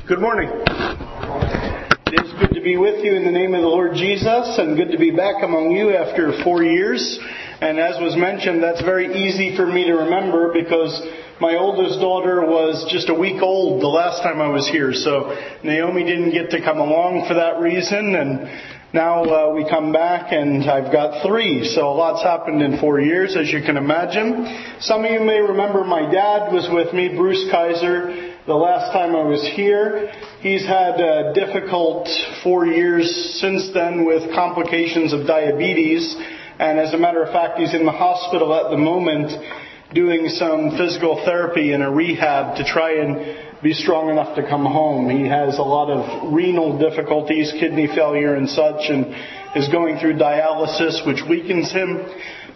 Good morning. It is good to be with you in the name of the Lord Jesus, and good to be back among you after 4 years. And as was mentioned, that's very easy for me to remember because my oldest daughter was just a week old the last time I was here. So Naomi didn't get to come along for that reason, and now we come back and I've got 3. So a lot's happened in 4 years, as you can imagine. Some of you may remember my dad was with me, Bruce Kaiser, the last time I was here. He's had a difficult 4 years since then with complications of diabetes. And as a matter of fact, he's in the hospital at the moment doing some physical therapy and a rehab to try and be strong enough to come home. He has a lot of renal difficulties, kidney failure and such, and is going through dialysis, which weakens him.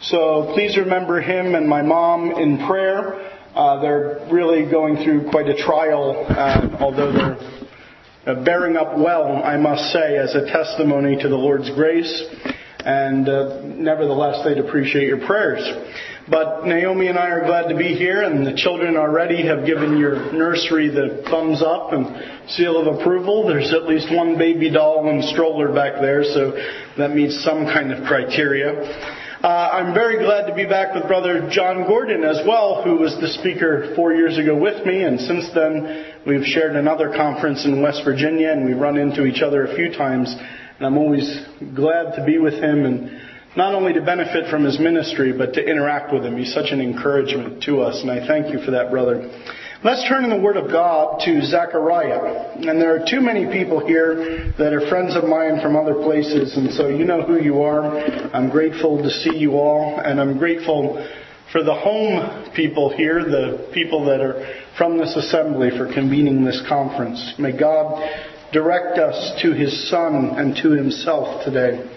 So please remember him and my mom in prayer. They're really going through quite a trial, although they're bearing up well, I must say, as a testimony to the Lord's grace. And nevertheless, they'd appreciate your prayers. But Naomi and I are glad to be here, and the children already have given your nursery the thumbs up and seal of approval. There's at least one baby doll and stroller back there, so that meets some kind of criteria. I'm very glad to be back with Brother John Gordon as well, who was the speaker 4 years ago with me, and since then we've shared another conference in West Virginia, and we've run into each other a few times, and I'm always glad to be with him, and not only to benefit from his ministry, but to interact with him. He's such an encouragement to us, and I thank you for that, brother. Let's turn in the Word of God to Zechariah. And there are too many people here that are friends of mine from other places, and so you know who you are. I'm grateful to see you all, and I'm grateful for the home people here, the people that are from this assembly, for convening this conference. May God direct us to His Son and to Himself today.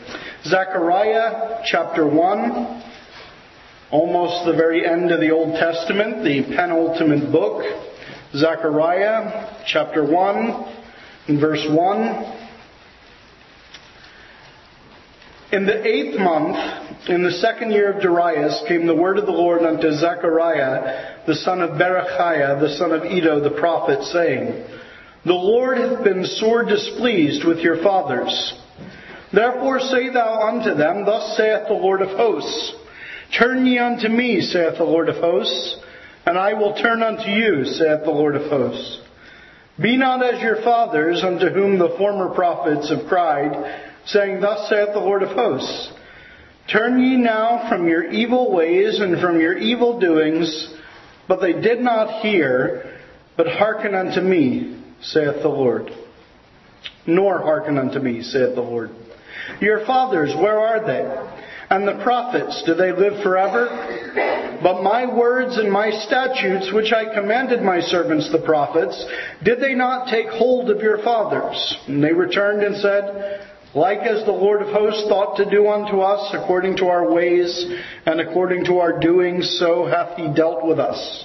Zechariah chapter 1. Almost the very end of the Old Testament, the penultimate book. Zechariah chapter 1 and verse 1. In the 8th month, in the 2nd year of Darius, came the word of the Lord unto Zechariah, the son of Berechiah, the son of Iddo, the prophet, saying, The Lord hath been sore displeased with your fathers. Therefore say thou unto them, Thus saith the Lord of hosts, Turn ye unto me, saith the Lord of hosts, and I will turn unto you, saith the Lord of hosts. Be not as your fathers, unto whom the former prophets have cried, saying, Thus saith the Lord of hosts, Turn ye now from your evil ways and from your evil doings. But they did not hear, but hearken unto me, saith the Lord. Nor hearken unto me, saith the Lord. Your fathers, where are they? And the prophets, do they live forever? But my words and my statutes, which I commanded my servants the prophets, did they not take hold of your fathers? And they returned and said, Like as the Lord of hosts thought to do unto us, according to our ways and according to our doings, so hath He dealt with us.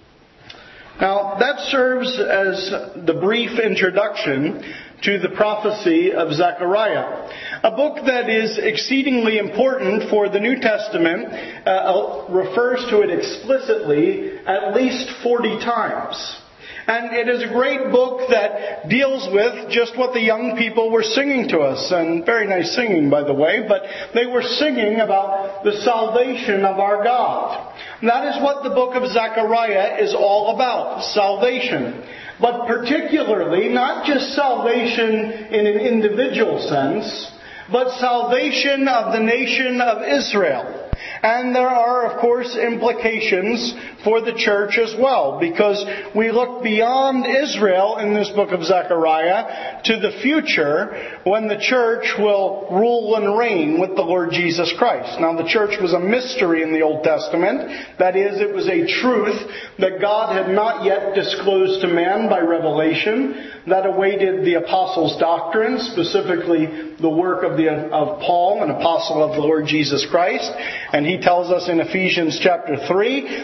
Now, that serves as the brief introduction to the prophecy of Zechariah, a book that is exceedingly important for the New Testament, refers to it explicitly at least 40 times. And it is a great book that deals with just what the young people were singing to us. And very nice singing, by the way. But they were singing about the salvation of our God. And that is what the book of Zechariah is all about. Salvation. But particularly, not just salvation in an individual sense, but salvation of the nation of Israel. And there are, of course, implications for the church as well, because we look beyond Israel in this book of Zechariah to the future when the church will rule and reign with the Lord Jesus Christ. Now, the church was a mystery in the Old Testament. That is, it was a truth that God had not yet disclosed to man by revelation. That awaited the apostles' doctrine, specifically the work of Paul, an apostle of the Lord Jesus Christ. And he tells us in Ephesians chapter 3 that it was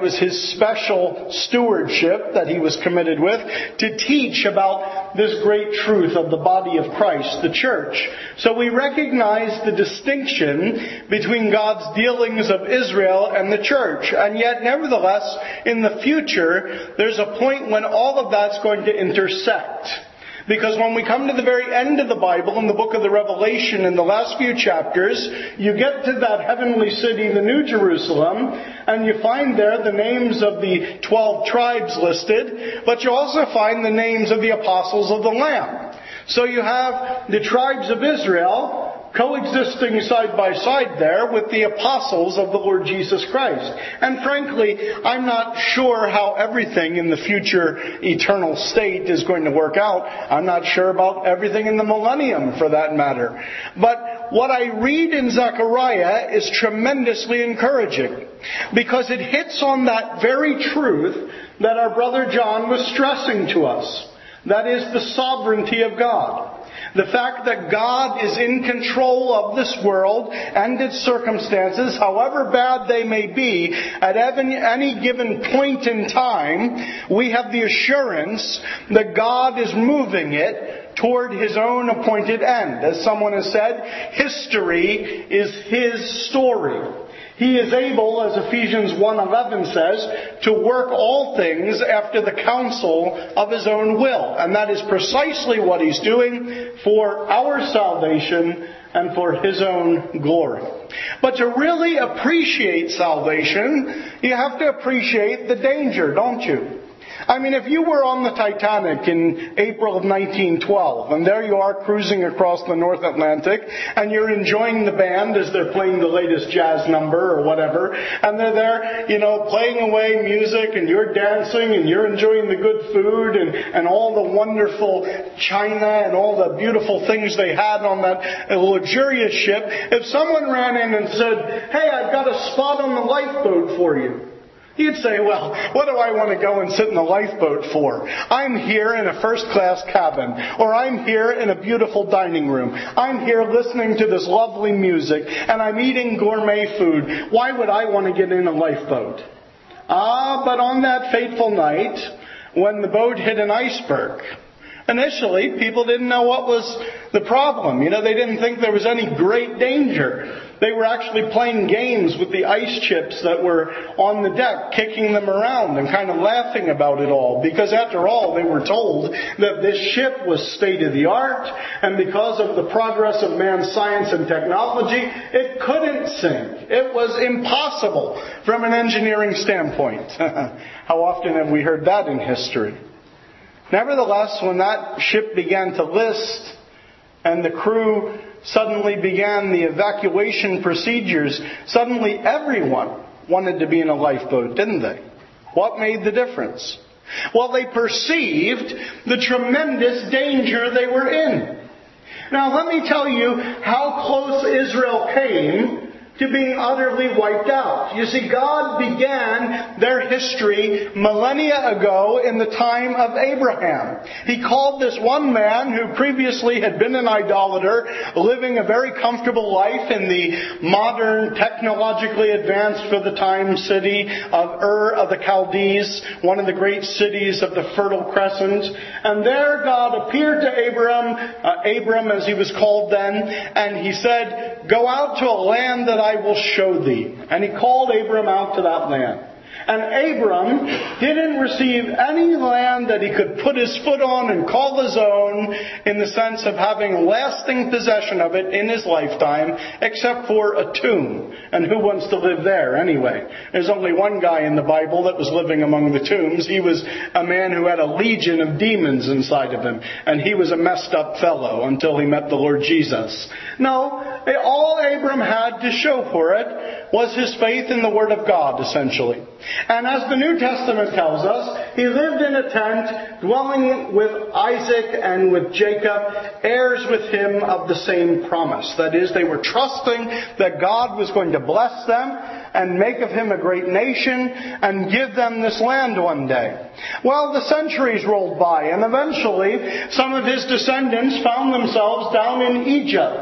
was his special stewardship that he was committed with, to teach about this great truth of the body of Christ, the church. So we recognize the distinction between God's dealings of Israel and the church. And yet, nevertheless, in the future, there's a point when all of that's going to intersect. Because when we come to the very end of the Bible, in the book of the Revelation, in the last few chapters, you get to that heavenly city, the New Jerusalem, and you find there the names of the 12 tribes listed, but you also find the names of the apostles of the Lamb. So you have the tribes of Israel coexisting side by side there with the apostles of the Lord Jesus Christ. And frankly, I'm not sure how everything in the future eternal state is going to work out. I'm not sure about everything in the millennium, for that matter. But what I read in Zechariah is tremendously encouraging, because it hits on that very truth that our brother John was stressing to us. That is the sovereignty of God. The fact that God is in control of this world and its circumstances, however bad they may be, at any given point in time, we have the assurance that God is moving it toward His own appointed end. As someone has said, history is His story. He is able, as Ephesians 1:11 says, to work all things after the counsel of His own will. And that is precisely what He's doing for our salvation and for His own glory. But to really appreciate salvation, you have to appreciate the danger, don't you? I mean, if you were on the Titanic in April of 1912, and there you are cruising across the North Atlantic, and you're enjoying the band as they're playing the latest jazz number or whatever, and they're there, playing away music, and you're dancing, and you're enjoying the good food, and all the wonderful china, and all the beautiful things they had on that luxurious ship. If someone ran in and said, "Hey, I've got a spot on the lifeboat for you," you'd say, "Well, what do I want to go and sit in a lifeboat for? I'm here in a first-class cabin, or I'm here in a beautiful dining room. I'm here listening to this lovely music, and I'm eating gourmet food. Why would I want to get in a lifeboat?" But on that fateful night, when the boat hit an iceberg, initially, people didn't know what was the problem. They didn't think there was any great danger. They were actually playing games with the ice chips that were on the deck, kicking them around and kind of laughing about it all. Because after all, they were told that this ship was state-of-the-art, and because of the progress of man's science and technology, it couldn't sink. It was impossible from an engineering standpoint. How often have we heard that in history? Nevertheless, when that ship began to list and the crew suddenly began the evacuation procedures, suddenly everyone wanted to be in a lifeboat, didn't they? What made the difference? Well, they perceived the tremendous danger they were in. Now, let me tell you how close Israel came to being utterly wiped out. You see, God began their history millennia ago in the time of Abraham. He called this one man who previously had been an idolater, living a very comfortable life in the modern, technologically advanced for the time city of Ur of the Chaldees, one of the great cities of the Fertile Crescent. And there God appeared to Abram as he was called then, and He said, "Go out to a land that I will show thee." And He called Abram out to that land. And Abram didn't receive any land that he could put his foot on and call his own in the sense of having lasting possession of it in his lifetime, except for a tomb. And who wants to live there anyway? There's only one guy in the Bible that was living among the tombs. He was a man who had a legion of demons inside of him. And he was a messed up fellow until he met the Lord Jesus. No, all Abram had to show for it was his faith in the Word of God, essentially. And as the New Testament tells us, he lived in a tent, dwelling with Isaac and with Jacob, heirs with him of the same promise. That is, they were trusting that God was going to bless them and make of him a great nation and give them this land one day. Well, the centuries rolled by, and eventually some of his descendants found themselves down in Egypt.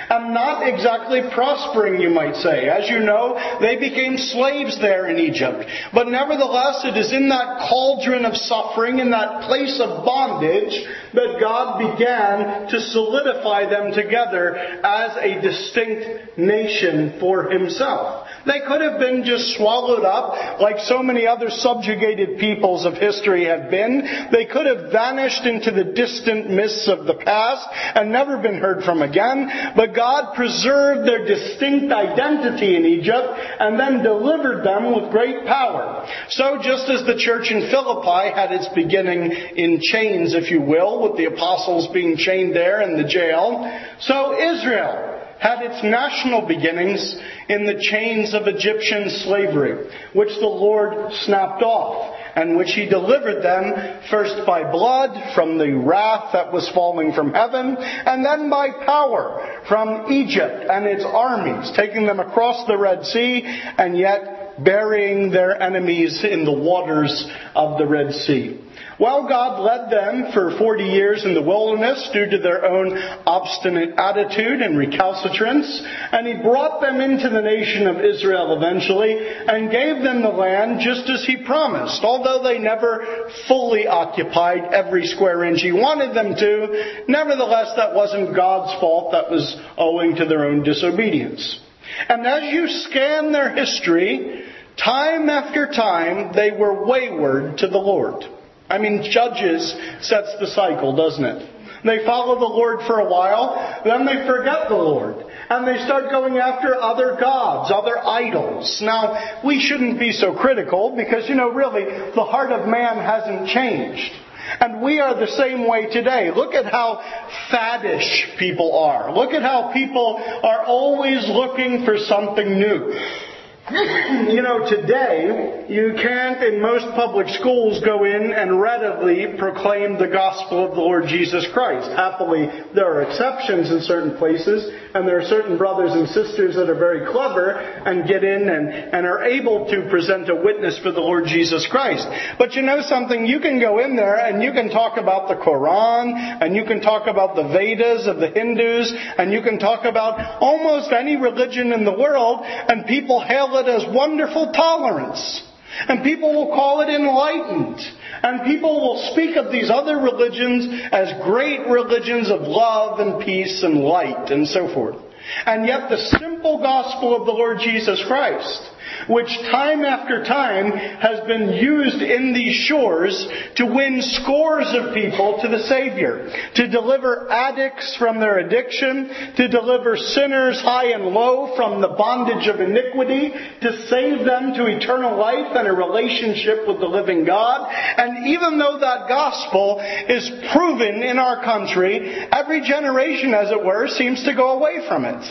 and not exactly prospering, you might say. As you know, they became slaves there in Egypt. But nevertheless, it is in that cauldron of suffering, in that place of bondage, that God began to solidify them together as a distinct nation for Himself. They could have been just swallowed up like so many other subjugated peoples of history have been. They could have vanished into the distant mists of the past and never been heard from again. But God preserved their distinct identity in Egypt and then delivered them with great power. So just as the church in Philippi had its beginning in chains, if you will, with the apostles being chained there in the jail, so Israel had its national beginnings in the chains of Egyptian slavery, which the Lord snapped off, and which He delivered them first by blood from the wrath that was falling from heaven, and then by power from Egypt and its armies, taking them across the Red Sea and yet burying their enemies in the waters of the Red Sea. Well, God led them for 40 years in the wilderness due to their own obstinate attitude and recalcitrance, and He brought them into the nation of Israel eventually and gave them the land just as He promised, although they never fully occupied every square inch He wanted them to. Nevertheless, that wasn't God's fault. That was owing to their own disobedience. And as you scan their history, time after time, they were wayward to the Lord. I mean, Judges sets the cycle, doesn't it? They follow the Lord for a while, then they forget the Lord. And they start going after other gods, other idols. Now, we shouldn't be so critical because, really, the heart of man hasn't changed. And we are the same way today. Look at how faddish people are. Look at how people are always looking for something new. Today, you can't in most public schools go in and readily proclaim the gospel of the Lord Jesus Christ. Happily, there are exceptions in certain places, and there are certain brothers and sisters that are very clever and get in and are able to present a witness for the Lord Jesus Christ. But you know something? You can go in there and you can talk about the Quran, and you can talk about the Vedas of the Hindus, and you can talk about almost any religion in the world, and people hail it as wonderful tolerance. And people will call it enlightened. And people will speak of these other religions as great religions of love and peace and light and so forth. And yet the simple gospel of the Lord Jesus Christ, which time after time has been used in these shores to win scores of people to the Savior, to deliver addicts from their addiction, to deliver sinners high and low from the bondage of iniquity, to save them to eternal life and a relationship with the living God. And even though that gospel is proven in our country, every generation, as it were, seems to go away from it.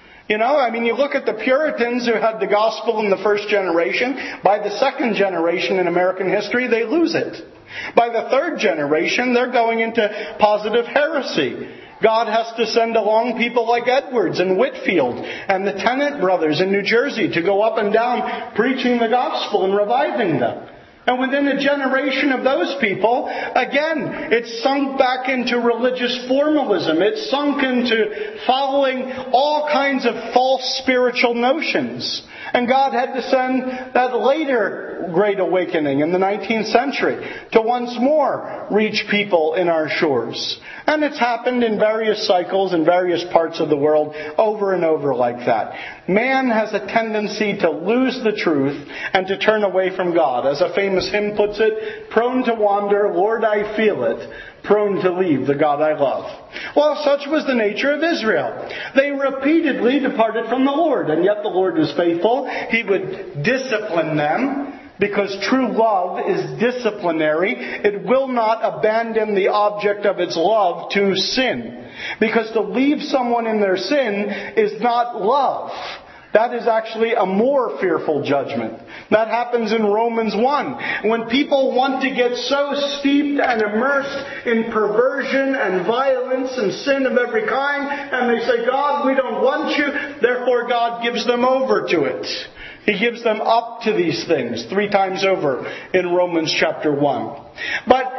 You look at the Puritans who had the gospel in the first generation. By the second generation in American history, they lose it. By the third generation, they're going into positive heresy. God has to send along people like Edwards and Whitefield and the Tennant brothers in New Jersey to go up and down preaching the gospel and reviving them. And within a generation of those people, again, it's sunk back into religious formalism. It's sunk into following all kinds of false spiritual notions. And God had to send that later Great Awakening in the 19th century to once more reach people in our shores. And it's happened in various cycles in various parts of the world over and over like that. Man has a tendency to lose the truth and to turn away from God. As a famous hymn puts it, prone to wander, Lord, I feel it, prone to leave the God I love. Well, such was the nature of Israel. They repeatedly departed from the Lord, and yet the Lord was faithful. He would discipline them, because true love is disciplinary. It will not abandon the object of its love to sin. Because to leave someone in their sin is not love. That is actually a more fearful judgment. That happens in Romans 1. When people want to get so steeped and immersed in perversion and violence and sin of every kind, and they say, God, we don't want you, therefore God gives them over to it. He gives them up to these things 3 times over in Romans chapter 1. But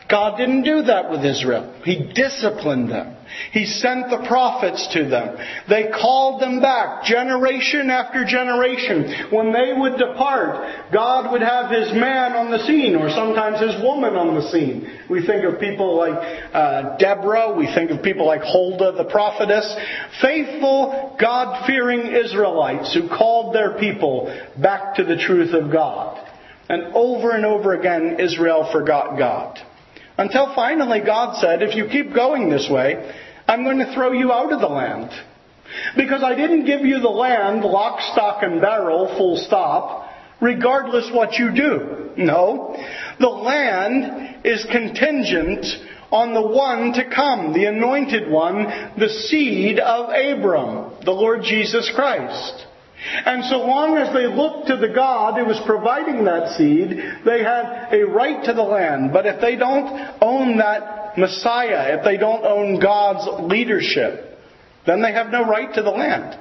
God didn't do that with Israel. He disciplined them. He sent the prophets to them. They called them back generation after generation. When they would depart, God would have His man on the scene, or sometimes His woman on the scene. We think of people like Deborah. We think of people like Huldah, the prophetess. Faithful, God-fearing Israelites who called their people back to the truth of God. And over again, Israel forgot God. Until finally God said, if you keep going this way, I'm going to throw you out of the land. Because I didn't give you the land, lock, stock, and barrel, full stop, regardless what you do. No. The land is contingent on the one to come, the anointed one, the seed of Abram, the Lord Jesus Christ. And so long as they looked to the God who was providing that seed, they had a right to the land. But if they don't own that Messiah, if they don't own God's leadership, then they have no right to the land.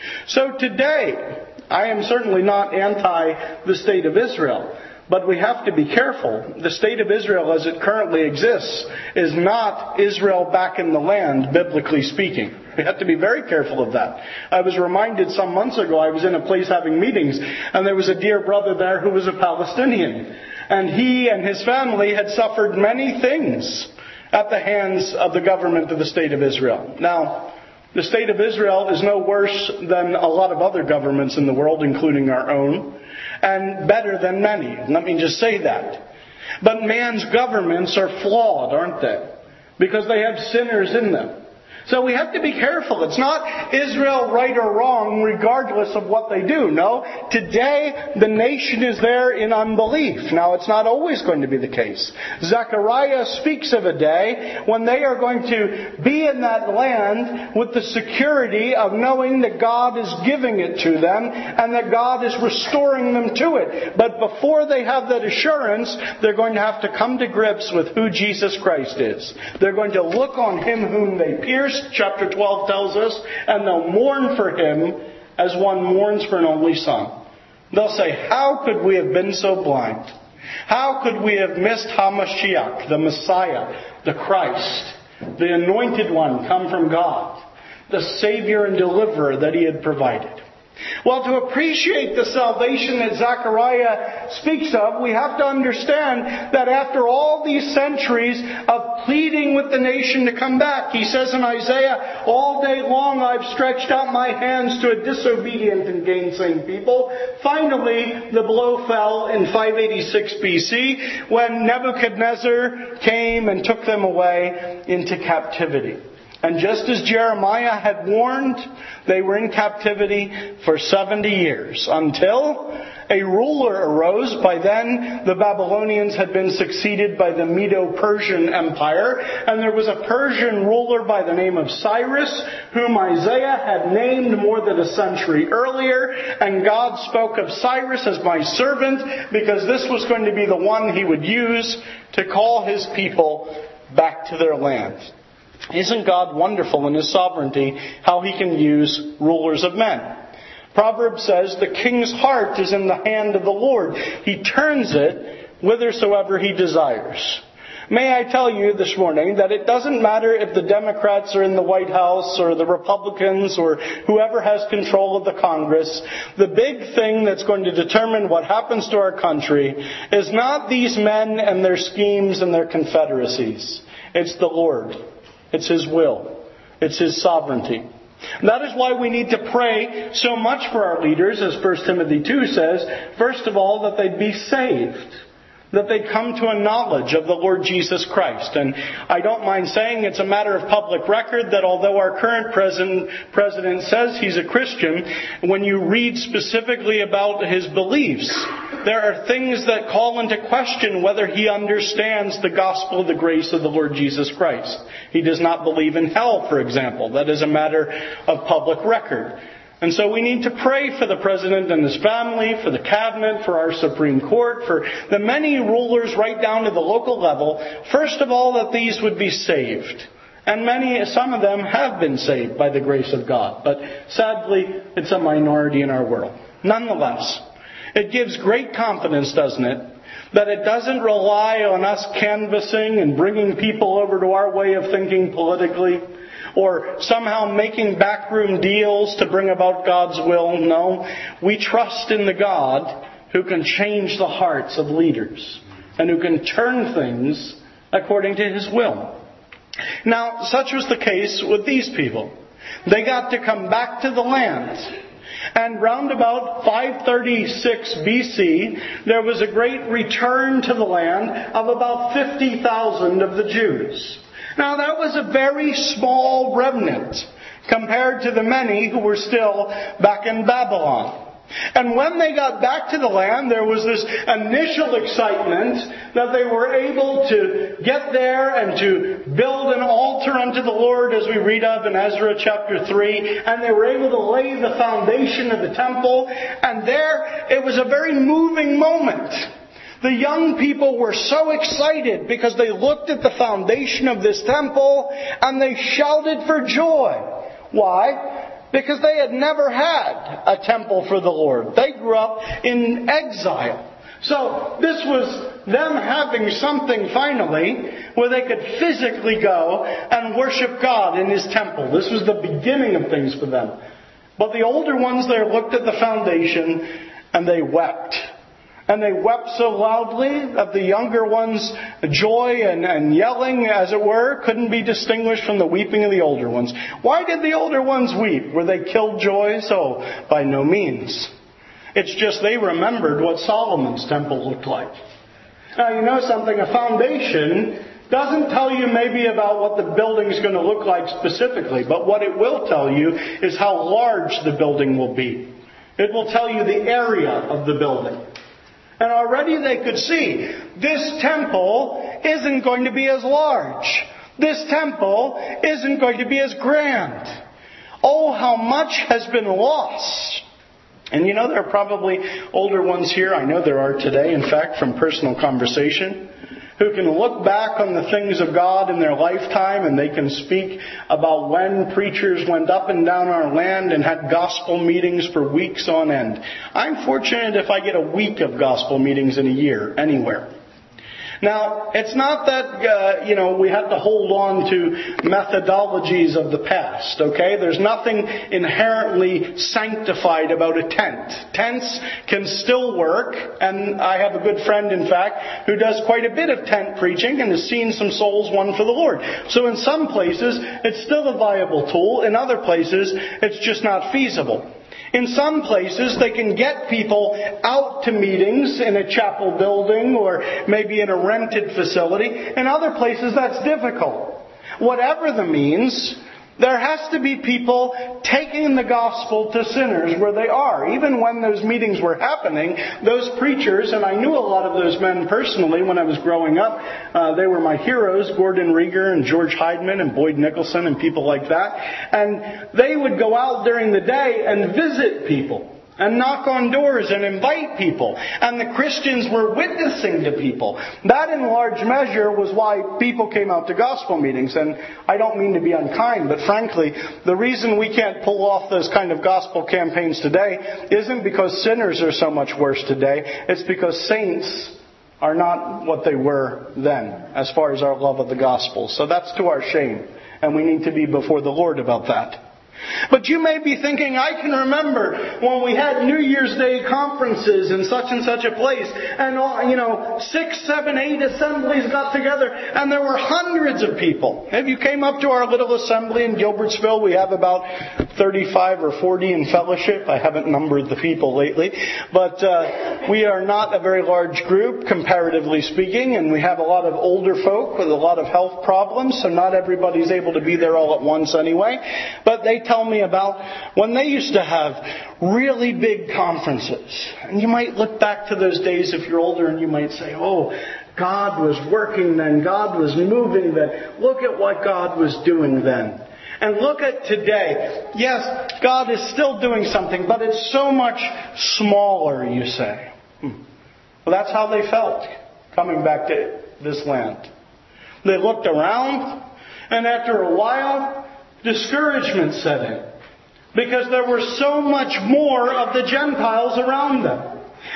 So today, I am certainly not anti the state of Israel. But we have to be careful. The state of Israel as it currently exists is not Israel back in the land, biblically speaking. We have to be very careful of that. I was reminded some months ago, I was in a place having meetings, and there was a dear brother there who was a Palestinian. And he and his family had suffered many things at the hands of the government of the state of Israel. Now, the state of Israel is no worse than a lot of other governments in the world, including our own, and better than many. Let me just say that. But man's governments are flawed, aren't they? Because they have sinners in them. So we have to be careful. It's not Israel right or wrong regardless of what they do. No, today the nation is there in unbelief. Now it's not always going to be the case. Zechariah speaks of a day when they are going to be in that land with the security of knowing that God is giving it to them and that God is restoring them to it. But before they have that assurance, they're going to have to come to grips with who Jesus Christ is. They're going to look on Him whom they pierced, chapter 12 tells us, and they'll mourn for Him as one mourns for an only son. They'll say, how could we have been so blind? How could we have missed HaMashiach, the Messiah, the Christ, the anointed one come from God, the Savior and Deliverer that He had provided? Well, to appreciate the salvation that Zechariah speaks of, we have to understand that after all these centuries of pleading with the nation to come back, he says in Isaiah, all day long I've stretched out my hands to a disobedient and gainsaying people. Finally, the blow fell in 586 BC when Nebuchadnezzar came and took them away into captivity. And just as Jeremiah had warned, they were in captivity for 70 years until a ruler arose. By then, the Babylonians had been succeeded by the Medo-Persian Empire. And there was a Persian ruler by the name of Cyrus, whom Isaiah had named more than a century earlier. And God spoke of Cyrus as my servant because this was going to be the one He would use to call His people back to their land. Isn't God wonderful in His sovereignty, how He can use rulers of men? Proverbs says, the king's heart is in the hand of the Lord. He turns it whithersoever He desires. May I tell you this morning that it doesn't matter if the Democrats are in the White House or the Republicans or whoever has control of the Congress. The big thing that's going to determine what happens to our country is not these men and their schemes and their confederacies. It's the Lord. It's His will. It's His sovereignty. And that is why we need to pray so much for our leaders, as 1 Timothy 2 says, first of all, that they'd be saved. That they come to a knowledge of the Lord Jesus Christ. And I don't mind saying it's a matter of public record that although our current president says he's a Christian, when you read specifically about his beliefs, there are things that call into question whether he understands the gospel of the grace of the Lord Jesus Christ. He does not believe in hell, for example. That is a matter of public record. And so we need to pray for the President and his family, for the Cabinet, for our Supreme Court, for the many rulers right down to the local level. First of all, that these would be saved. And some of them have been saved by the grace of God. But sadly, it's a minority in our world. Nonetheless, it gives great confidence, doesn't it, That it doesn't rely on us canvassing and bringing people over to our way of thinking politically, or somehow making backroom deals to bring about God's will. No, we trust in the God who can change the hearts of leaders and who can turn things according to His will. Now, such was the case with these people. They got to come back to the land. And round about 536 BC, there was a great return to the land of about 50,000 of the Jews. Now, that was a very small remnant compared to the many who were still back in Babylon. And when they got back to the land, there was this initial excitement that they were able to get there and to build an altar unto the Lord, as we read of in Ezra chapter 3. And they were able to lay the foundation of the temple. And there, it was a very moving moment. The young people were so excited because they looked at the foundation of this temple and they shouted for joy. Why? Because they had never had a temple for the Lord. They grew up in exile. So this was them having something finally where they could physically go and worship God in His temple. This was the beginning of things for them. But the older ones there looked at the foundation and they wept. And they wept so loudly that the younger ones' joy and yelling, as it were, couldn't be distinguished from the weeping of the older ones. Why did the older ones weep? Were they killjoys? Oh, by no means. It's just they remembered what Solomon's temple looked like. Now, you know something? A foundation doesn't tell you maybe about what the building's going to look like specifically, but what it will tell you is how large the building will be. It will tell you the area of the building. And already they could see, this temple isn't going to be as large. This temple isn't going to be as grand. Oh, how much has been lost. And you know, there are probably older ones here, I know there are today, in fact, from personal conversation, who can look back on the things of God in their lifetime and they can speak about when preachers went up and down our land and had gospel meetings for weeks on end. I'm fortunate if I get a week of gospel meetings in a year, anywhere. Now, it's not that, we have to hold on to methodologies of the past, okay? There's nothing inherently sanctified about a tent. Tents can still work, and I have a good friend, in fact, who does quite a bit of tent preaching and has seen some souls won for the Lord. So in some places, it's still a viable tool. In other places, it's just not feasible. In some places, they can get people out to meetings in a chapel building or maybe in a rented facility. In other places, that's difficult. Whatever the means, there has to be people taking the gospel to sinners where they are. Even when those meetings were happening, those preachers, and I knew a lot of those men personally when I was growing up, they were my heroes, Gordon Rieger and George Heidman and Boyd Nicholson and people like that. And they would go out during the day and visit people and knock on doors and invite people. And the Christians were witnessing to people. That in large measure was why people came out to gospel meetings. And I don't mean to be unkind, but frankly, the reason we can't pull off those kind of gospel campaigns today isn't because sinners are so much worse today. It's because saints are not what they were then, as far as our love of the gospel. So that's to our shame. And we need to be before the Lord about that. But you may be thinking, I can remember when we had New Year's Day conferences in such and such a place, and 6, 7, 8 assemblies got together, and there were hundreds of people. If you came up to our little assembly in Gilbertsville, we have about 35 or 40 in fellowship. I haven't numbered the people lately, but we are not a very large group, comparatively speaking, and we have a lot of older folk with a lot of health problems, so not everybody's able to be there all at once anyway. But they tell me about when they used to have really big conferences. And you might look back to those days if you're older and you might say, oh, God was working then. God was moving then. Look at what God was doing then. And look at today. Yes, God is still doing something, but it's so much smaller, you say. Well, that's how they felt coming back to this land. They looked around, and after a while, discouragement set in, because there were so much more of the Gentiles around them.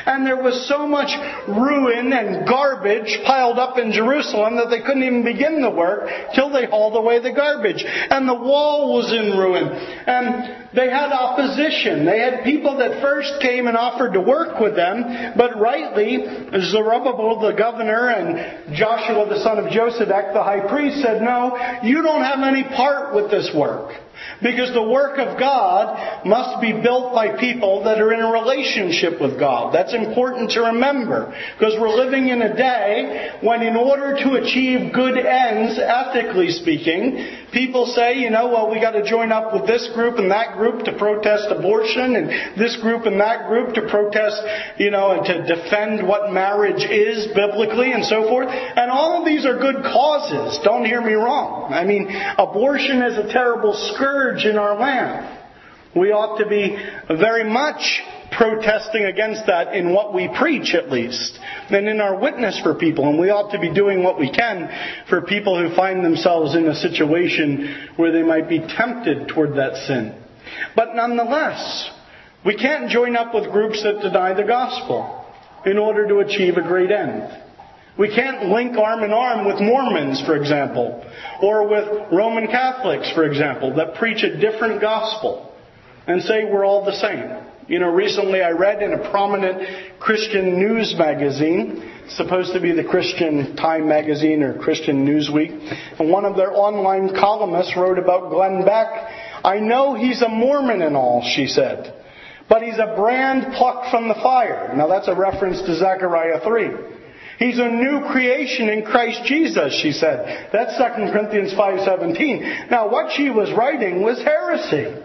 And there was so much ruin and garbage piled up in Jerusalem that they couldn't even begin the work till they hauled away the garbage. And the wall was in ruin. And they had opposition. They had people that first came and offered to work with them, but rightly, Zerubbabel the governor and Joshua the son of Josedek the high priest said, no, you don't have any part with this work. Because the work of God must be built by people that are in a relationship with God. That's important to remember. Because we're living in a day when in order to achieve good ends, ethically speaking, people say, we got to join up with this group and that group to protest abortion, and this group and that group to protest, and to defend what marriage is biblically and so forth. And all of these are good causes. Don't hear me wrong. I mean, abortion is a terrible scourge in our land. We ought to be very much protesting against that in what we preach, at least, and in our witness for people. And we ought to be doing what we can for people who find themselves in a situation where they might be tempted toward that sin. But nonetheless, we can't join up with groups that deny the gospel in order to achieve a great end. We can't link arm in arm with Mormons, for example, or with Roman Catholics, for example, that preach a different gospel and say we're all the same. Recently I read in a prominent Christian news magazine, supposed to be the Christian Time magazine or Christian Newsweek, and one of their online columnists wrote about Glenn Beck. I know he's a Mormon and all, she said, but he's a brand plucked from the fire. Now that's a reference to Zechariah 3. He's a new creation in Christ Jesus, she said. That's 2 Corinthians 5:17. Now what she was writing was heresy.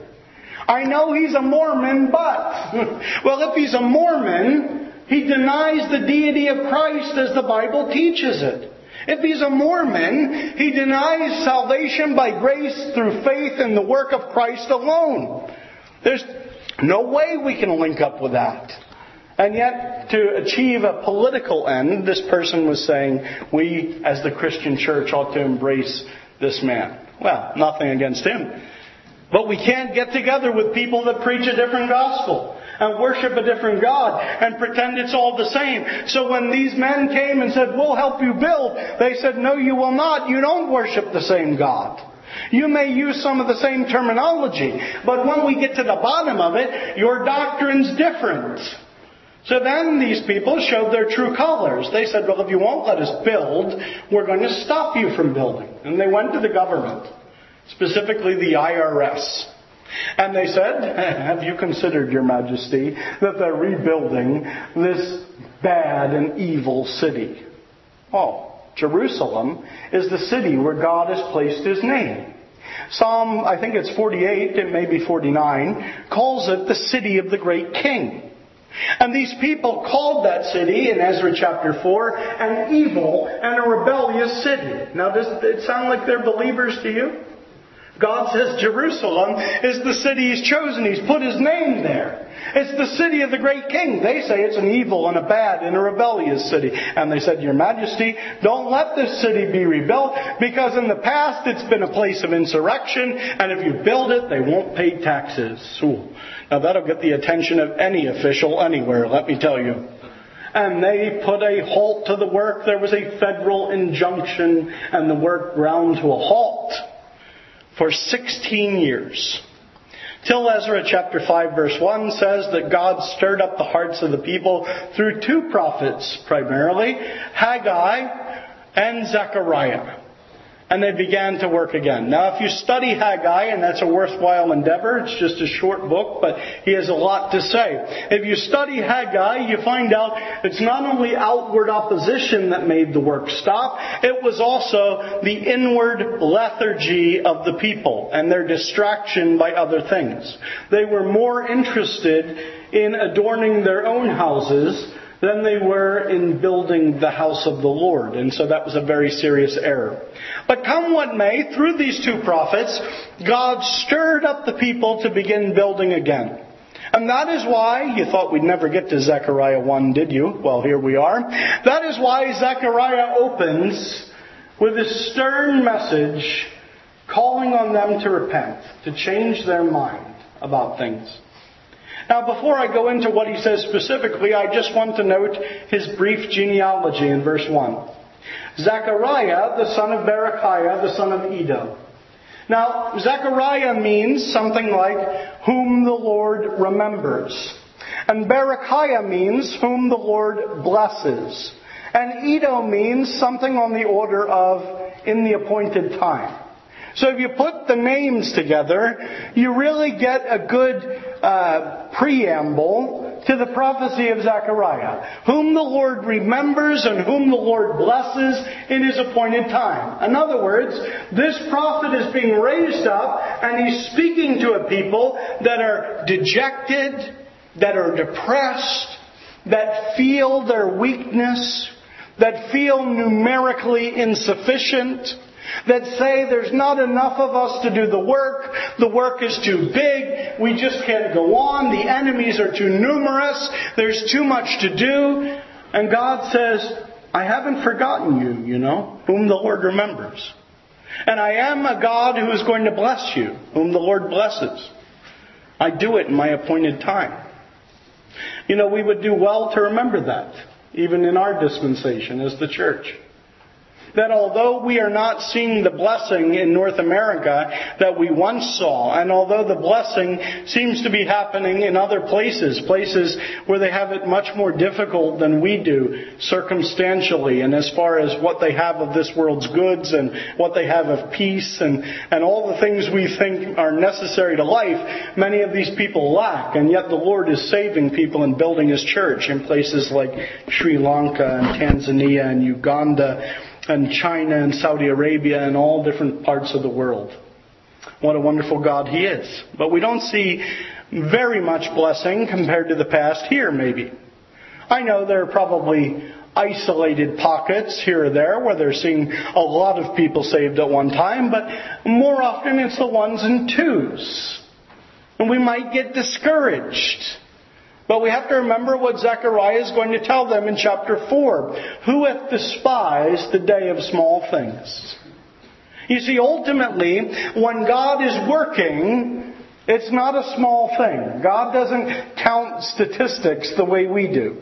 I know he's a Mormon, but... well, if he's a Mormon, he denies the deity of Christ as the Bible teaches it. If he's a Mormon, he denies salvation by grace through faith in the work of Christ alone. There's no way we can link up with that. And yet, to achieve a political end, this person was saying, we, as the Christian church, ought to embrace this man. Well, nothing against him. But we can't get together with people that preach a different gospel and worship a different God and pretend it's all the same. So when these men came and said, we'll help you build, they said, no, you will not. You don't worship the same God. You may use some of the same terminology, but when we get to the bottom of it, your doctrine's different. So then these people showed their true colors. They said, well, if you won't let us build, we're going to stop you from building. And they went to the government, specifically the IRS. And they said, have you considered, Your Majesty, that they're rebuilding this bad and evil city? Oh, Jerusalem is the city where God has placed His name. Psalm, I think it's 48, it may be 49, calls it the city of the great king. And these people called that city, in Ezra chapter 4, an evil and a rebellious city. Now, does it sound like they're believers to you? God says Jerusalem is the city He's chosen. He's put His name there. It's the city of the great king. They say it's an evil and a bad and a rebellious city. And they said, Your Majesty, don't let this city be rebuilt, because in the past it's been a place of insurrection, and if you build it, they won't pay taxes. Ooh. Now that'll get the attention of any official anywhere, let me tell you. And they put a halt to the work. There was a federal injunction, and the work ground to a halt for 16 years. Till Ezra chapter 5 verse 1 says that God stirred up the hearts of the people through two prophets primarily, Haggai and Zechariah. And they began to work again. Now, if you study Haggai, and that's a worthwhile endeavor, it's just a short book, but he has a lot to say. If you study Haggai, you find out it's not only outward opposition that made the work stop, it was also the inward lethargy of the people and their distraction by other things. They were more interested in adorning their own houses than they were in building the house of the Lord. And so that was a very serious error. But come what may, through these two prophets, God stirred up the people to begin building again. And that is why, you thought we'd never get to Zechariah 1, did you? Well, here we are. That is why Zechariah opens with a stern message calling on them to repent, to change their mind about things. Now, before I go into what he says specifically, I just want to note his brief genealogy in verse 1. Zechariah, the son of Berechiah, the son of Iddo. Now, Zechariah means something like, whom the Lord remembers. And Berechiah means, whom the Lord blesses. And Iddo means something on the order of, in the appointed time. So if you put the names together, you really get a good preamble to the prophecy of Zechariah. Whom the Lord remembers and whom the Lord blesses in His appointed time. In other words, this prophet is being raised up and he's speaking to a people that are dejected, that are depressed, that feel their weakness, that feel numerically insufficient, that say there's not enough of us to do the work is too big, we just can't go on, the enemies are too numerous, there's too much to do. And God says, I haven't forgotten you, whom the Lord remembers. And I am a God who is going to bless you, whom the Lord blesses. I do it in my appointed time. We would do well to remember that, even in our dispensation as the church. That although we are not seeing the blessing in North America that we once saw, and although the blessing seems to be happening in other places where they have it much more difficult than we do circumstantially, and as far as what they have of this world's goods and what they have of peace and all the things we think are necessary to life, many of these people lack, and yet the Lord is saving people and building His church in places like Sri Lanka and Tanzania and Uganda and China and Saudi Arabia and all different parts of the world. What a wonderful God He is. But we don't see very much blessing compared to the past here, maybe. I know there are probably isolated pockets here or there where they're seeing a lot of people saved at one time, but more often it's the ones and twos. And we might get discouraged. But we have to remember what Zechariah is going to tell them in chapter 4. Who hath despised the day of small things? You see, ultimately, when God is working, it's not a small thing. God doesn't count statistics the way we do.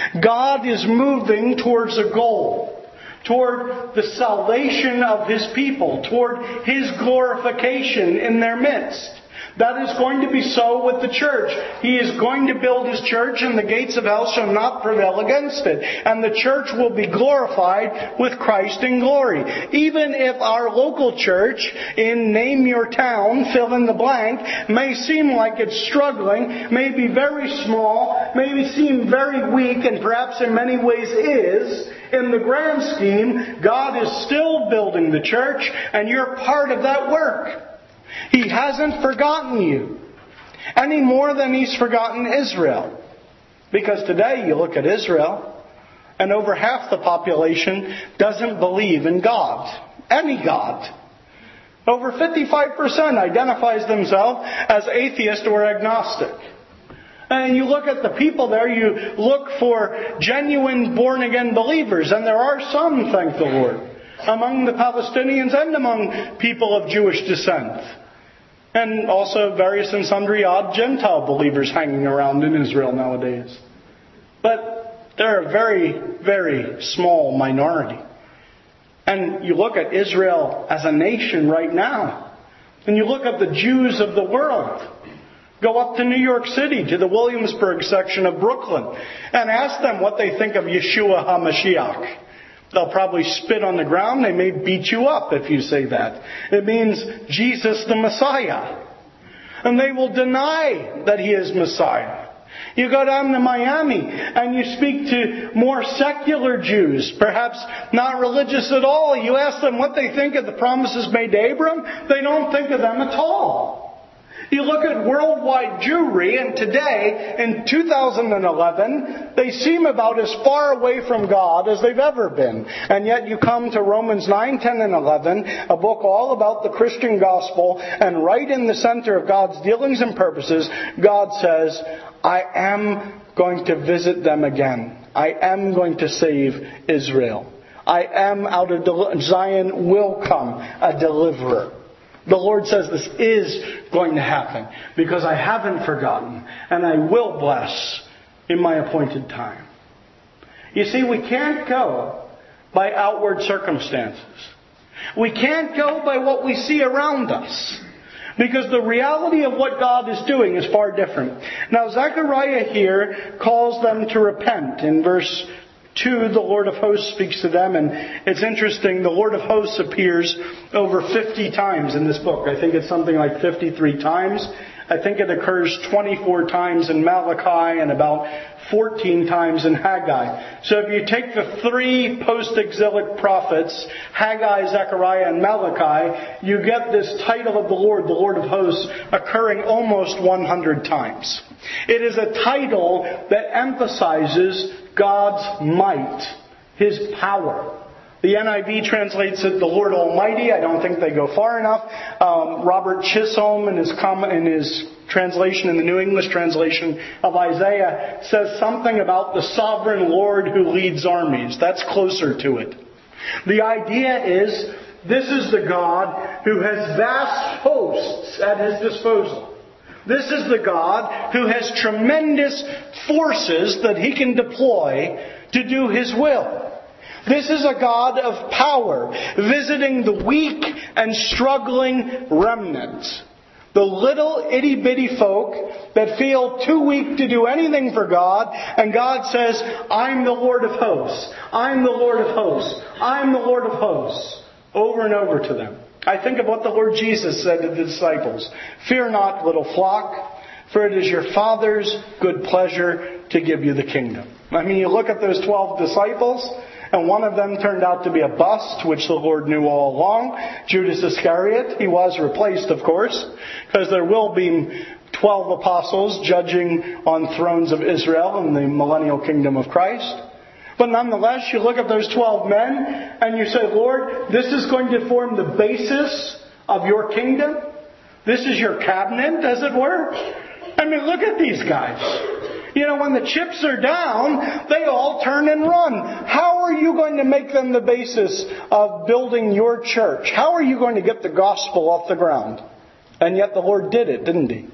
God is moving towards a goal, toward the salvation of His people, toward His glorification in their midst. That is going to be so with the church. He is going to build His church, and the gates of hell shall not prevail against it. And the church will be glorified with Christ in glory. Even if our local church in name your town, fill in the blank, may seem like it's struggling, may be very small, may seem very weak, and perhaps in many ways is, in the grand scheme, God is still building the church, and you're part of that work. He hasn't forgotten you any more than He's forgotten Israel. Because today you look at Israel and over half the population doesn't believe in God. Any God. Over 55% identifies themselves as atheist or agnostic. And you look at the people there, you look for genuine born-again believers. And there are some, thank the Lord, among the Palestinians and among people of Jewish descent. And also various and sundry odd Gentile believers hanging around in Israel nowadays. But they're a very, very small minority. And you look at Israel as a nation right now. And you look at the Jews of the world. Go up to New York City, to the Williamsburg section of Brooklyn, and ask them what they think of Yeshua HaMashiach. They'll probably spit on the ground. They may beat you up if you say that. It means Jesus the Messiah. And they will deny that He is Messiah. You go down to Miami and you speak to more secular Jews, perhaps not religious at all. You ask them what they think of the promises made to Abram. They don't think of them at all. You look at worldwide Jewry, and today, in 2011, they seem about as far away from God as they've ever been. And yet you come to Romans 9, 10, and 11, a book all about the Christian gospel, and right in the center of God's dealings and purposes, God says, I am going to visit them again. I am going to save Israel. I am out of Zion will come a deliverer. The Lord says this is going to happen because I haven't forgotten and I will bless in my appointed time. You see, we can't go by outward circumstances. We can't go by what we see around us. Because the reality of what God is doing is far different. Now, Zechariah here calls them to repent. In verse 2, the Lord of hosts speaks to them. And it's interesting, the Lord of hosts appears over 50 times in this book. I think it's something like 53 times. I think it occurs 24 times in Malachi and about 14 times in Haggai. So if you take the three post-exilic prophets, Haggai, Zechariah, and Malachi, you get this title of the Lord of hosts, occurring almost 100 times. It is a title that emphasizes God's might, His power. The NIV translates it the Lord Almighty. I don't think they go far enough. Robert Chisholm in his translation in the New English translation of Isaiah says something about the sovereign Lord who leads armies. That's closer to it. The idea is this is the God who has vast hosts at His disposal. This is the God who has tremendous forces that He can deploy to do His will. This is a God of power, visiting the weak and struggling remnant. The little itty-bitty folk that feel too weak to do anything for God. And God says, I'm the Lord of hosts. I'm the Lord of hosts. I'm the Lord of hosts. Over and over to them. I think of what the Lord Jesus said to the disciples. Fear not, little flock, for it is your Father's good pleasure to give you the kingdom. I mean, you look at those 12 disciples, and one of them turned out to be a bust, which the Lord knew all along. Judas Iscariot. He was replaced, of course, because there will be 12 apostles judging on thrones of Israel in the millennial kingdom of Christ. But nonetheless, you look at those 12 men and you say, Lord, this is going to form the basis of your kingdom. This is your cabinet, as it were. I mean, look at these guys. You know, when the chips are down, they all turn and run. How are you going to make them the basis of building your church? How are you going to get the gospel off the ground? And yet the Lord did it, didn't He?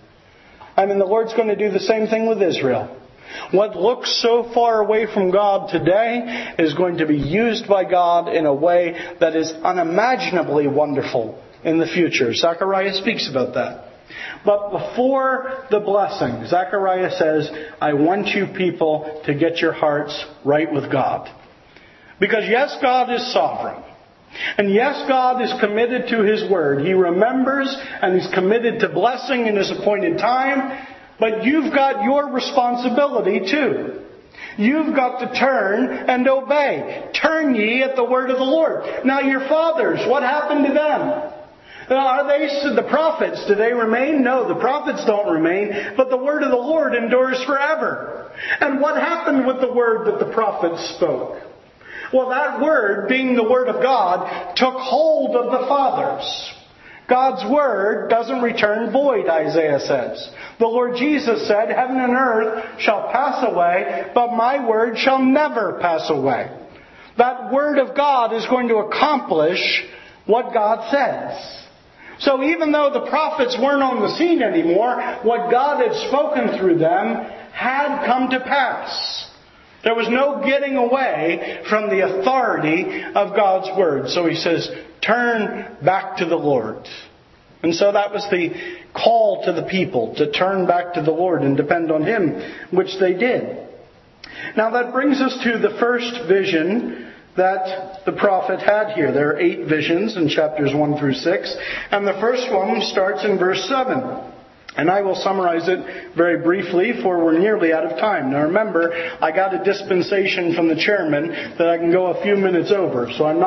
I mean, the Lord's going to do the same thing with Israel. What looks so far away from God today is going to be used by God in a way that is unimaginably wonderful in the future. Zechariah speaks about that. But before the blessing, Zechariah says, I want you people to get your hearts right with God. Because yes, God is sovereign. And yes, God is committed to His word. He remembers and He's committed to blessing in His appointed time. But you've got your responsibility too. You've got to turn and obey. Turn ye at the word of the Lord. Now your fathers, what happened to them? Are they the prophets? Do they remain? No, the prophets don't remain. But the word of the Lord endures forever. And what happened with the word that the prophets spoke? Well, that word, being the word of God, took hold of the fathers. God's word doesn't return void, Isaiah says. The Lord Jesus said, heaven and earth shall pass away, but my word shall never pass away. That word of God is going to accomplish what God says. So even though the prophets weren't on the scene anymore, what God had spoken through them had come to pass. There was no getting away from the authority of God's word. So He says, turn back to the Lord. And so that was the call to the people, to turn back to the Lord and depend on Him, which they did. Now that brings us to the first vision that the prophet had here. There are 8 visions in chapters 1 through 6. And the first one starts in verse 7. And I will summarize it very briefly, for we're nearly out of time. Now remember, I got a dispensation from the chairman that I can go a few minutes over. So I'm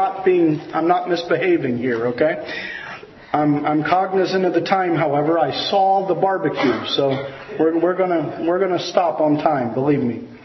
not misbehaving here, okay? I'm cognizant of the time, however. I saw the barbecue, so we're gonna stop on time, believe me.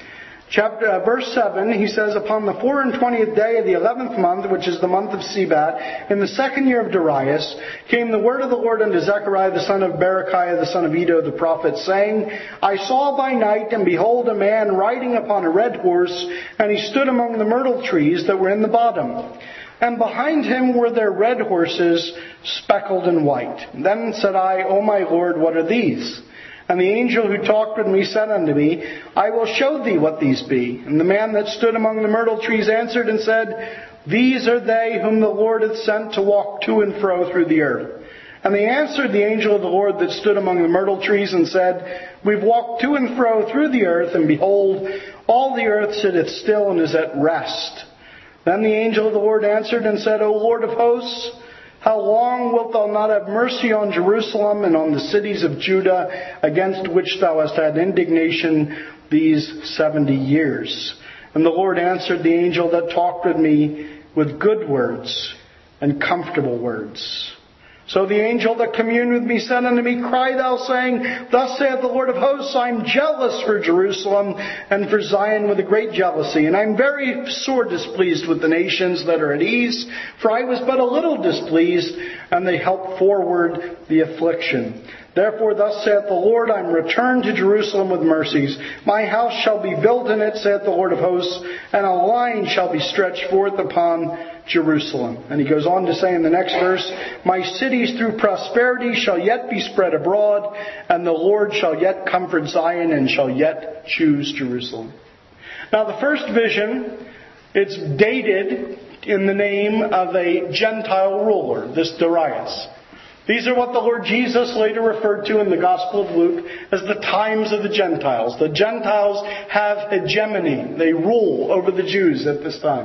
Verse 7, he says, upon the 24th day of the 11th month, which is the month of Sebat, in the 2nd year of Darius, came the word of the Lord unto Zechariah the son of Berechiah the son of Iddo the prophet, saying, I saw by night, and behold, a man riding upon a red horse, and he stood among the myrtle trees that were in the bottom. And behind him were their red horses, speckled and white. Then said I, O my Lord, what are these? And the angel who talked with me said unto me, I will show thee what these be. And the man that stood among the myrtle trees answered and said, These are they whom the Lord hath sent to walk to and fro through the earth. And they answered the angel of the Lord that stood among the myrtle trees and said, We've walked to and fro through the earth, and behold, all the earth sitteth still and is at rest. Then the angel of the Lord answered and said, O Lord of hosts, how long wilt thou not have mercy on Jerusalem and on the cities of Judah, against which thou hast had indignation these 70 years? And the Lord answered the angel that talked with me with good words and comfortable words. So the angel that communed with me said unto me, Cry thou, saying, Thus saith the Lord of hosts, I am jealous for Jerusalem and for Zion with a great jealousy. And I am very sore displeased with the nations that are at ease, for I was but a little displeased, and they helped forward the affliction. Therefore thus saith the Lord, I am returned to Jerusalem with mercies. My house shall be built in it, saith the Lord of hosts, and a line shall be stretched forth upon Jerusalem. And he goes on to say in the next verse, My cities through prosperity shall yet be spread abroad, and the Lord shall yet comfort Zion and shall yet choose Jerusalem. Now the first vision, it's dated in the name of a Gentile ruler, this Darius. These are what the Lord Jesus later referred to in the Gospel of Luke as the times of the Gentiles. The Gentiles have hegemony. They rule over the Jews at this time.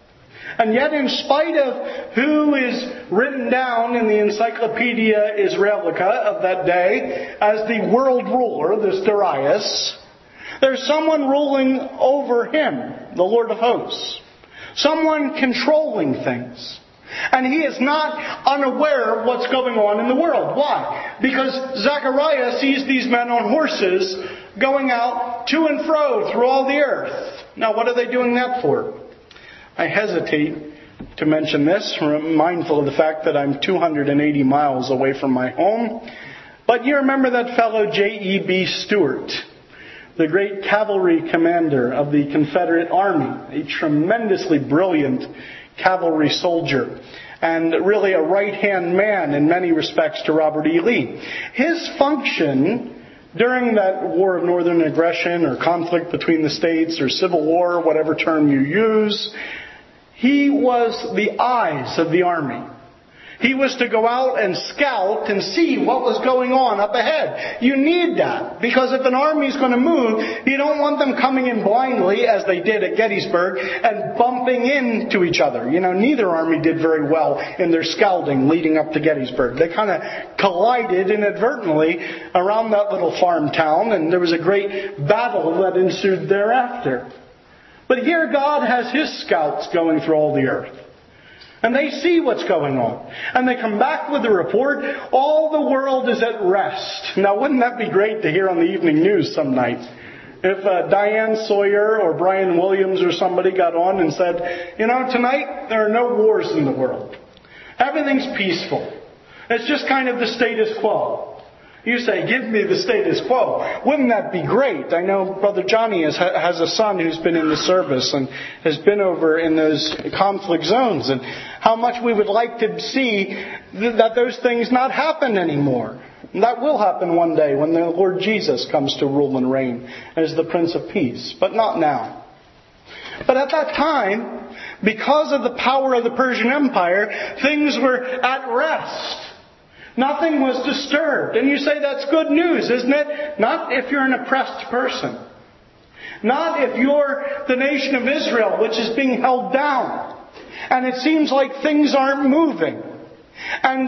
And yet, in spite of who is written down in the Encyclopedia Israelica of that day as the world ruler, this Darius, there's someone ruling over him, the Lord of hosts. Someone controlling things. And he is not unaware of what's going on in the world. Why? Because Zechariah sees these men on horses going out to and fro through all the earth. Now, what are they doing that for? I hesitate to mention this, mindful of the fact that I'm 280 miles away from my home. But you remember that fellow J.E.B. Stuart, the great cavalry commander of the Confederate Army, a tremendously brilliant cavalry soldier, and really a right-hand man in many respects to Robert E. Lee. His function during that war of northern aggression or conflict between the states or civil war, whatever term you use, he was the eyes of the army. He was to go out and scout and see what was going on up ahead. You need that, because if an army is going to move, you don't want them coming in blindly, as they did at Gettysburg, and bumping into each other. You know, neither army did very well in their scouting leading up to Gettysburg. They kind of collided inadvertently around that little farm town, and there was a great battle that ensued thereafter. But here God has His scouts going through all the earth. And they see what's going on. And they come back with a report, all the world is at rest. Now, wouldn't that be great to hear on the evening news some night? If Diane Sawyer or Brian Williams or somebody got on and said, you know, tonight there are no wars in the world. Everything's peaceful. It's just kind of the status quo. You say, give me the status quo. Wouldn't that be great? I know Brother Johnny has a son who's been in the service and has been over in those conflict zones, and how much we would like to see that those things not happen anymore. And that will happen one day when the Lord Jesus comes to rule and reign as the Prince of Peace, but not now. But at that time, because of the power of the Persian Empire, things were at rest. Nothing was disturbed. And you say that's good news, isn't it? Not if you're an oppressed person. Not if you're the nation of Israel, which is being held down. And it seems like things aren't moving. And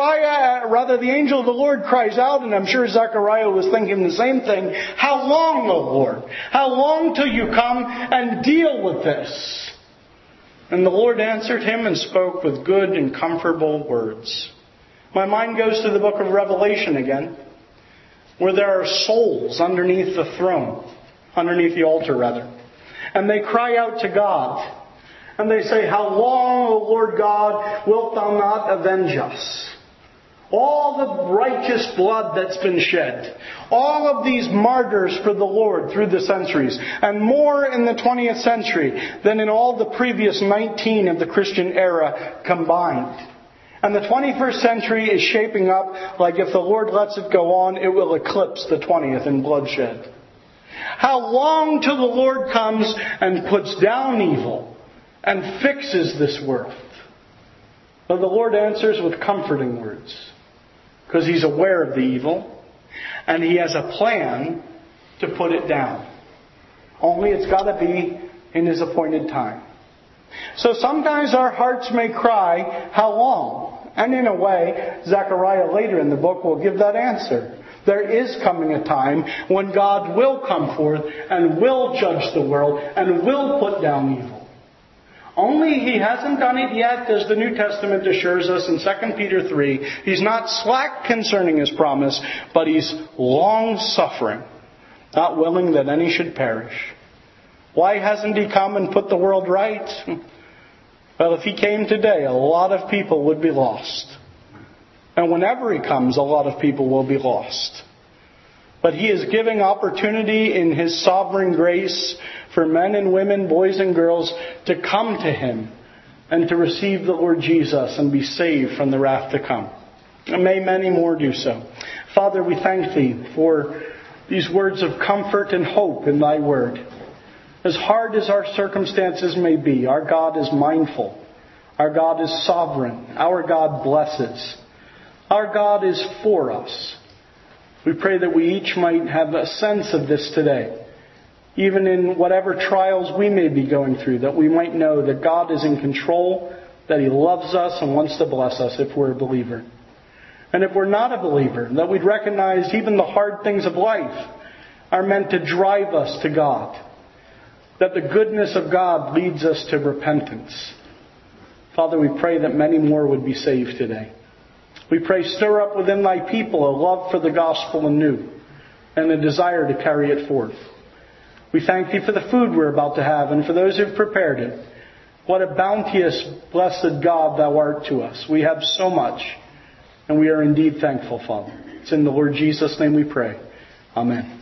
the angel of the Lord cries out, and I'm sure Zechariah was thinking the same thing, how long, O Lord? How long till you come and deal with this? And the Lord answered him and spoke with good and comfortable words. My mind goes to the book of Revelation again, where there are souls underneath the throne, underneath the altar rather. And they cry out to God. And they say, "How long, O Lord God, wilt thou not avenge us?" All the righteous blood that's been shed. All of these martyrs for the Lord through the centuries. And more in the 20th century than in all the previous 19 of the Christian era combined. And the 21st century is shaping up like if the Lord lets it go on, it will eclipse the 20th in bloodshed. How long till the Lord comes and puts down evil and fixes this world? But the Lord answers with comforting words. Because He's aware of the evil. And He has a plan to put it down. Only it's got to be in His appointed time. So sometimes our hearts may cry, "How long?" And in a way, Zechariah later in the book will give that answer. There is coming a time when God will come forth and will judge the world and will put down evil. Only He hasn't done it yet, as the New Testament assures us in 2 Peter 3. He's not slack concerning His promise, but He's long-suffering, not willing that any should perish. Why hasn't He come and put the world right? Well, if He came today, a lot of people would be lost. And whenever He comes, a lot of people will be lost. But He is giving opportunity in His sovereign grace for men and women, boys and girls, to come to Him and to receive the Lord Jesus and be saved from the wrath to come. And may many more do so. Father, we thank Thee for these words of comfort and hope in Thy Word. As hard as our circumstances may be, our God is mindful. Our God is sovereign. Our God blesses. Our God is for us. We pray that we each might have a sense of this today. Even in whatever trials we may be going through, that we might know that God is in control, that He loves us and wants to bless us if we're a believer. And if we're not a believer, that we'd recognize even the hard things of life are meant to drive us to God. That the goodness of God leads us to repentance. Father, we pray that many more would be saved today. We pray, stir up within Thy people a love for the gospel anew and a desire to carry it forth. We thank Thee for the food we're about to have and for those who've prepared it. What a bounteous, blessed God Thou art to us. We have so much, and we are indeed thankful, Father. It's in the Lord Jesus' name we pray. Amen.